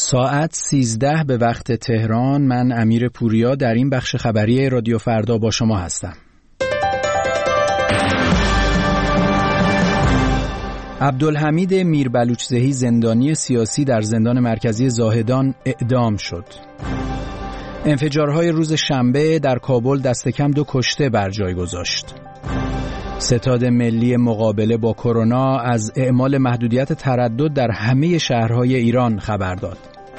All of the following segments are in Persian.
ساعت 13 به وقت تهران. من امیر پوریا در این بخش خبری رادیو فردا با شما هستم. عبدالحمید میربلوچزهی زندانی سیاسی در زندان مرکزی زاهدان اعدام شد. انفجارهای روز شنبه در کابل دست کم 2 کشته بر جای گذاشت. ستاد ملی مقابله با کرونا از اعمال محدودیت تردد در همه شهرهای ایران خبر داد.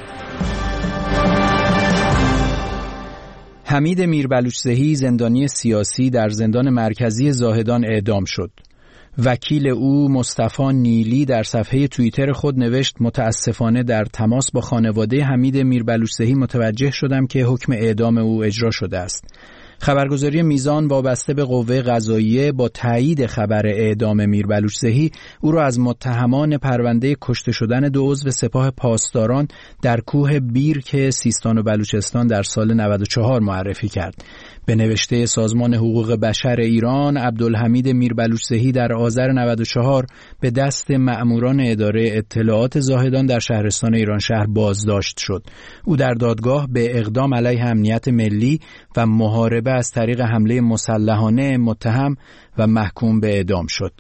حمید میربلوچزهی زندانی سیاسی در زندان مرکزی زاهدان اعدام شد. وکیل او مصطفی نیلی در صفحه توییتر خود نوشت: متاسفانه در تماس با خانواده حمید میربلوچزهی متوجه شدم که حکم اعدام او اجرا شده است. خبرگزاری میزان وابسته به قوه قضاییه با تایید خبر اعدام میربلوچزهی او را از متهمان پرونده کشته شدن 2 عضو سپاه پاسداران در کوه بیرک سیستان و بلوچستان در سال 94 معرفی کرد. به نوشته سازمان حقوق بشر ایران، عبدالحمید میربلوچزهی در آذر 94 به دست مأموران اداره اطلاعات زاهدان در شهرستان ایرانشهر بازداشت شد. او در دادگاه به اقدام علیه امنیت ملی و محاربه از طریق حمله مسلحانه متهم و محکوم به اعدام شد.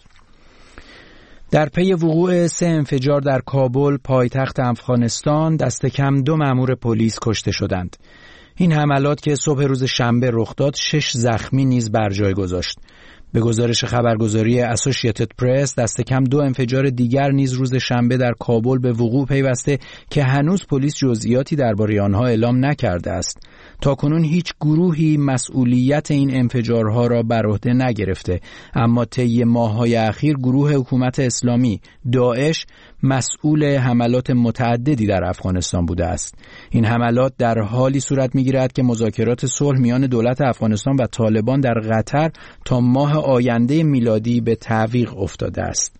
در پی وقوع 3 انفجار در کابل پایتخت افغانستان دست کم 2 مأمور پلیس کشته شدند. این حملات که صبح روز شنبه رخ داد 6 زخمی نیز بر جای گذاشت. به گزارش خبرگزاری اسوسییتد پرس دست کم 2 انفجار دیگر نیز روز شنبه در کابل به وقوع پیوسته که هنوز پلیس جزئیاتی درباره آنها اعلام نکرده است. تاکنون هیچ گروهی مسئولیت این انفجارها را بر عهده نگرفته، اما طی ماه‌های اخیر گروه حکومت اسلامی داعش مسئول حملات متعددی در افغانستان بوده است. این حملات در حالی صورت می‌گیرد که مذاکرات صلح میان دولت افغانستان و طالبان در قطر تا ماه آینده میلادی به تعویق افتاده است.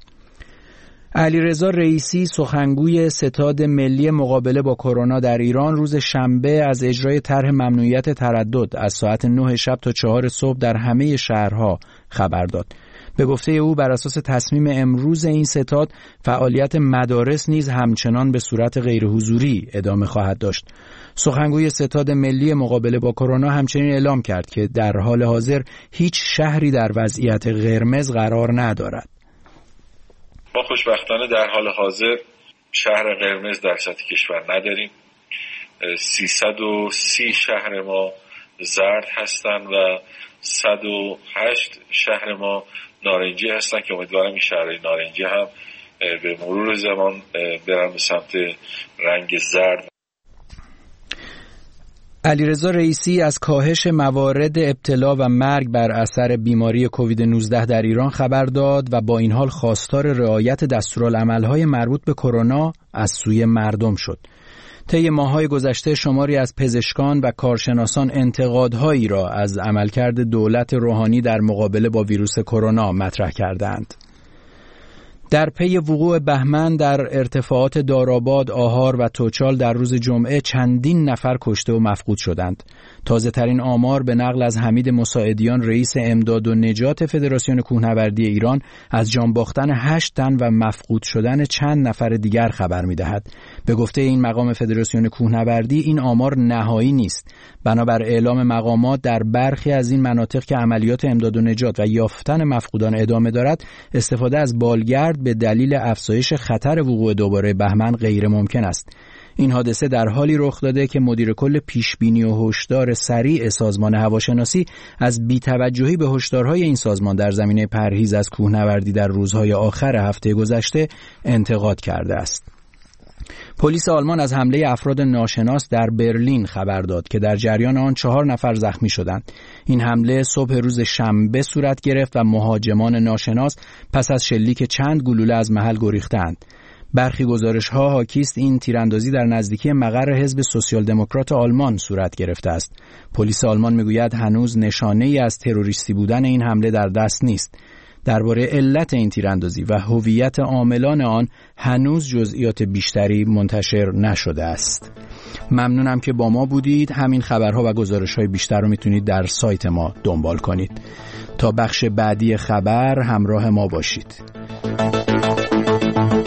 علیرضا رئیسی سخنگوی ستاد ملی مقابله با کرونا در ایران روز شنبه از اجرای طرح ممنوعیت تردد از ساعت 9 شب تا 4 صبح در همه شهرها خبر داد. به گفته او بر اساس تصمیم امروز این ستاد فعالیت مدارس نیز همچنان به صورت غیر حضوری ادامه خواهد داشت. سخنگوی ستاد ملی مقابله با کرونا همچنین اعلام کرد که در حال حاضر هیچ شهری در وضعیت قرمز قرار ندارد. ما خوشبختانه در حال حاضر شهر قرمز در سطح کشور نداریم. 330 شهر ما زرد هستند و 108 شهر ما نارنجی هستند که امیدوارم این شهرهای نارنجی هم به مرور زمان برن به سمت رنگ زرد. علیرضا رئیسی از کاهش موارد ابتلا و مرگ بر اثر بیماری کووید 19 در ایران خبر داد و با این حال خواستار رعایت دستورالعمل‌های مربوط به کرونا از سوی مردم شد. طی ماه‌های گذشته شماری از پزشکان و کارشناسان انتقادهایی را از عملکرد دولت روحانی در مقابله با ویروس کرونا مطرح کردند. در پی وقوع بهمن در ارتفاعات داراباد، آهار و توچال در روز جمعه چندین نفر کشته و مفقود شدند. تازه ترین آمار به نقل از حمید مساعدیان رئیس امداد و نجات فدراسیون کوهنوردی ایران از جان باختن 8 تن و مفقود شدن چند نفر دیگر خبر می‌دهد. به گفته این مقام فدراسیون کوهنوردی این آمار نهایی نیست. بنابر اعلام مقامات در برخی از این مناطق که عملیات امداد و نجات و یافتن مفقودان ادامه دارد، استفاده از بالگرد به دلیل افزایش خطر وقوع دوباره بهمن غیر ممکن است. این حادثه در حالی رخ داده که مدیر کل پیشبینی و هشدار سریع سازمان هواشناسی از بی‌توجهی به هشدارهای این سازمان در زمینه پرهیز از کوهنوردی در روزهای آخر هفته گذشته انتقاد کرده است. پلیس آلمان از حمله افراد ناشناس در برلین خبر داد که در جریان آن 4 نفر زخمی شدند. این حمله صبح روز شنبه صورت گرفت و مهاجمان ناشناس پس از شلیک چند گلوله از محل گریختند. برخی گزارش‌ها حاکی است این تیراندازی در نزدیکی مقر حزب سوسیال دموکرات آلمان صورت گرفته است. پلیس آلمان میگوید هنوز نشانه‌ای از تروریستی بودن این حمله در دست نیست. درباره علت این تیراندازی و هویت عاملان آن هنوز جزئیات بیشتری منتشر نشده است. ممنونم که با ما بودید. همین خبرها و گزارش‌های بیشتر رو میتونید در سایت ما دنبال کنید. تا بخش بعدی خبر همراه ما باشید.